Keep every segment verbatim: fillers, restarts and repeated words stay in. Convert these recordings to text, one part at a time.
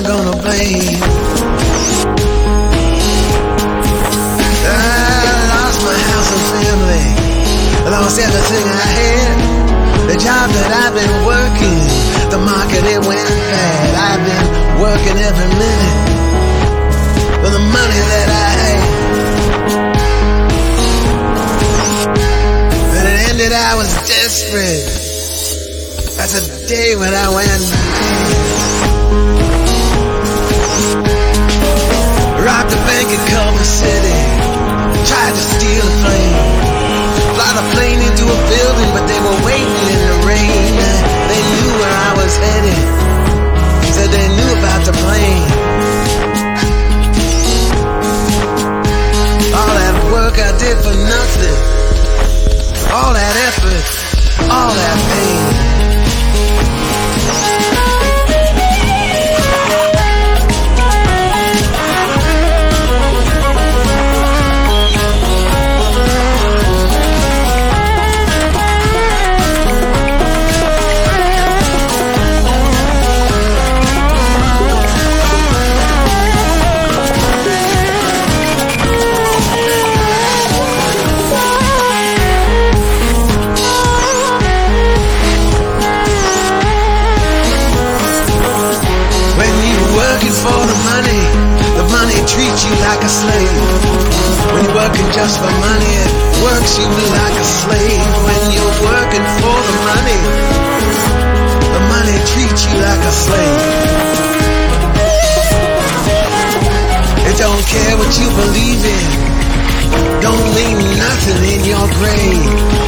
gonna blame. I lost my house and family, lost everything I had. The job that I've been working, the market it went bad. I've been working every minute for the money that I had. When it ended, I was desperate. That's a day when I went mad. Robbed a bank in Culver City, tried to steal a plane, fly the plane into a building, but they were waiting in the rain. They knew where I was headed, said they knew about the plane. All that work I did for nothing, all that effort, all that pain. For the money, the money treats you like a slave. When you're working just for money, it works you like a slave. When you're working for the money, the money treats you like a slave. It don't care what you believe in, don't mean nothing in your grave.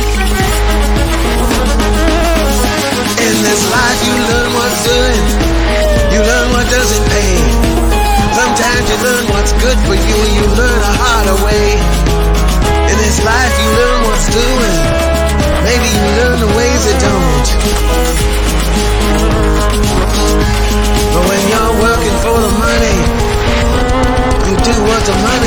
In this life you learn what's good, you learn what doesn't pay. Sometimes you learn what's good for you and you learn a harder way. In this life you learn what's doing, maybe you learn the ways that don't. But when you're working for the money, you do what the money